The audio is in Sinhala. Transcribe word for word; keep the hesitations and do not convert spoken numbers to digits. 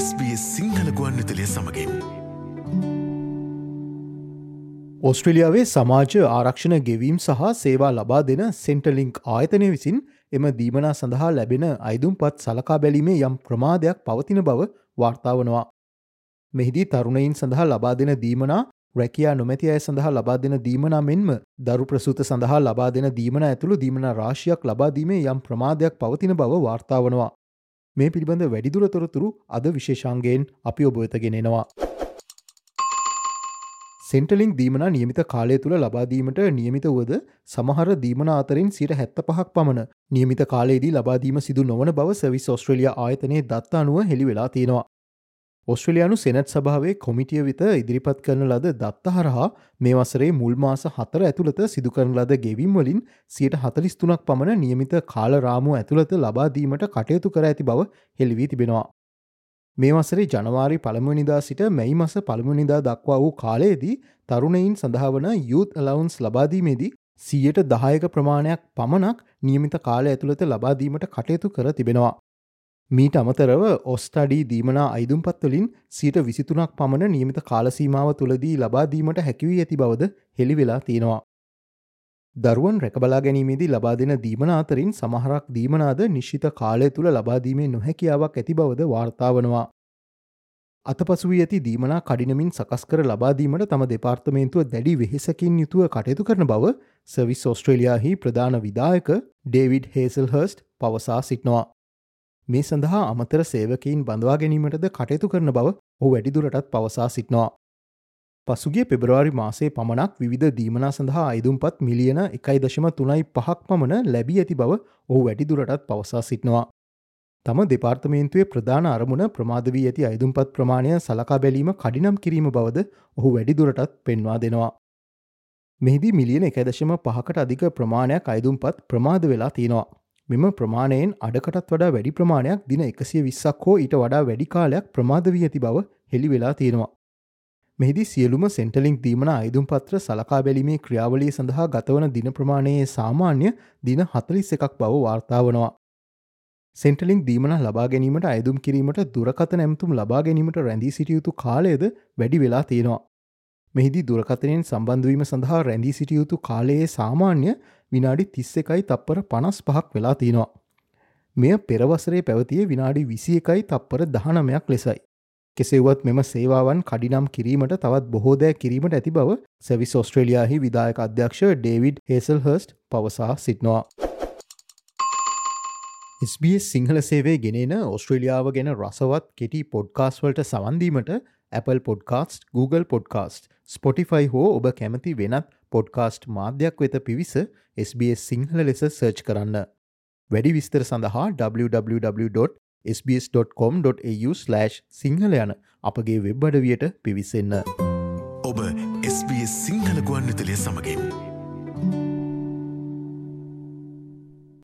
එස් බී එස් සිංහල ගුවන්විදුලිය සමගින් ඕස්ට්‍රේලියාවේ සමාජ ආරක්ෂණ ගෙවීම් සහ සේවා ලබා දෙන සෙන්ටර්ලින්ක් ආයතනය විසින් එම දීමනා සඳහා ලැබෙන අයිදුම්පත් සලකා බැලීමේ යම් ප්‍රමාදයක් පවතින බව වාර්තා වනවා. මෙහිදී තරුණයින් සඳහා ලබා දෙන දීමනා, රැකියා නොමැති අය සඳහා ලබා දෙන දීමනා මෙන්ම දරු ප්‍රසූත සඳහා ලබා දෙන දීමනා ඇතුළු දීමනා රාශියක් ලබා දීමේ යම් ප්‍රමාදයක් පවතින බව වාර්තා වනවා. මේ පිළිබඳ වැඩිදුර තොරතුරු අද විශේෂාංගයෙන් අපි ඔබ වෙත ගෙනෙනවා. සෙන්ටර්ලින්ක් දීමනා නියමිත කාලය තුළ ලබා දීමට නියමිත වුවද සමහර දීමනා අතරින් සිට හැත්තෑ පහක් පමණ නියමිත කාලයේදී ලබා දීම සිදු නොවන බව සර්විස් ඕස්ට්‍රේලියා ආයතනයේ දත්ත අනුව හෙළි වෙලා තියෙනවා. ඕස්ට්‍රේලියානු සෙනට් සභාවේ කොමිටිය වෙත ඉදිරිපත් කරන ලද දත්ත හරහා මේ වසරේ මුල් මාස හතර ඇතුළත සිදු කරන ලද ගෙවීම් වලින් සියයට හතළිස් තුනක් පමණ නියමිත කාල රාමුව ඇතුළත ලබා දීමට කටයුතු කර ඇති බව හෙළි වී තිබෙනවා. මේ වසරේ ජනවාරි පළමුවනිදා සිට මැයි මාස පළමුවනිදා දක්වා වූ කාලයේදී තරුණයින් සඳහා වන youth allowance ලබා දීමේදී සියයට දහයක ප්‍රමාණයක් පමණක් නියමිත කාලය ඇතුළත ලබා දීමට කටයුතු කර තිබෙනවා. මීට අමතරව ඔස්ටඩී දීමනා අයිදුම්පත් වලින් සියයට විසිතුනක් පමණ නියමිත කාල සීමාව තුළදී ලබා දීමට හැකි වී ඇති බවද හෙළි වෙලා තියෙනවා. දරුවන් රැකබලා ගැනීමේදී ලබා දෙන දීමනා අතරින් සමහරක් දීමනාද නිශ්චිත කාලය තුළ ලබා දීමේ නොහැකියාවක් ඇති බවද වාර්තා වනවා. අතපසු වී ඇති දීමනා කඩිනමින් සකස් කර ලබා දීමට තම දෙපාර්තමේන්තුව දැඩි වෙහෙසකින් යුතුව කටයුතු කරන බව සර්විස් ඕස්ට්‍රේලියාහි ප්‍රධාන විධායක ඩේවිඩ් හේසල්හර්ස්ට් පවසා සිටිනවා. මේ සඳහා අමතර සේවකයින් බඳවා ගැනීමටද කටයුතු කරන බව ඔහු වැඩිදුරටත් පවසා සිටිනවා. පසුගිය පෙබරවාරි මාසයේ පමණක් විවිධ දීමනා සඳහා අයිදුම්පත් මිලියන එකයි දශම තුනයි පහක් පමණ ලැබී ඇති බව ඔහු වැඩිදුරටත් පවසා සිටිනවා. තම දෙපාර්තමේන්තුවේ ප්‍රධාන අරමුණ ප්‍රමාද වී ඇති අයිදුම්පත් ප්‍රමාණය සලකා බැලීම කඩිනම් කිරීම බවද ඔහු වැඩිදුරටත් පෙන්වා දෙනවා. මෙහිදී මිලියන එකයි දශම පහකට අධික ප්‍රමාණයක් අයිදුම්පත් ප්‍රමාද වෙලා තියෙනවා. මෙම ප්‍රමාණයෙන් අඩකටත් වඩා වැඩි ප්‍රමාණයක් දින එකසිය විස්සක් හෝ ඊට වඩා වැඩි කාලයක් ප්‍රමාද වී ඇති බව හෙළි වෙලා තියෙනවා. මෙහිදී සියලුම සෙන්ටර්ලින්ක් දීමනා අයිදුම්පත්‍ර සලකා බැලීමේ ක්‍රියාවලිය සඳහා ගතවන දින ප්‍රමාණයේ සාමාන්‍ය දින හතළිස් එකක් බව වාර්තා වනවා. සෙන්ටර්ලින්ක් දීමනා ලබා ගැනීමට අයදුම් කිරීමට දුරකථන ඇමතුම් ලබා ගැනීමට රැඳී සිටිය යුතු කාලයද වැඩි වෙලා තියෙනවා. මෙහිදී දුරකථනයෙන් සම්බන්ධ වීම සඳහා රැඳී සිටිය යුතු කාලයේ සාමාන්‍ය විනාඩි තිස් එකයි තප්පර පනස් පහක් වෙලා තියෙනවා. මෙය පෙර වසරේ පැවතියේ විනාඩි විසි එකයි තප්පර දහනවයක් ලෙසයි. කෙසේ වුවත් මෙම සේවාවන් කඩිනම් කිරීමට තවත් බොහෝ දෑ කිරීමට ඇති බව සර්විස් ඕස්ට්‍රේලියාහි විධායක අධ්‍යක්ෂ ඩේවිඩ් හේසල්හර්ස්ට් පවසා සිටිනවා. එස් බී එස් සිංහල සේවය ගෙනෙන ඕස්ට්‍රේලියාව ගැන රසවත් කෙටි පොඩ්කාස්ට් වලට සවන් දීමට Apple Podcast, Google Podcast, Spotify හෝ ඔබ කැමති වෙනත් පොඩ්කාස්ට් මාධ්‍යයක් වෙත පිවිස එස් බී එස් සිංහල ලෙස සර්ච් කරන්න. වැඩි විස්තර සඳහා double-u double-u double-u dot s b s dot com dot a u slash Sinhala යන අපගේ වෙබ් අඩවියට පිවිසෙන්න. ඔබ එස් බී එස් සිංහල ගුවන්විදුලිය සමගින්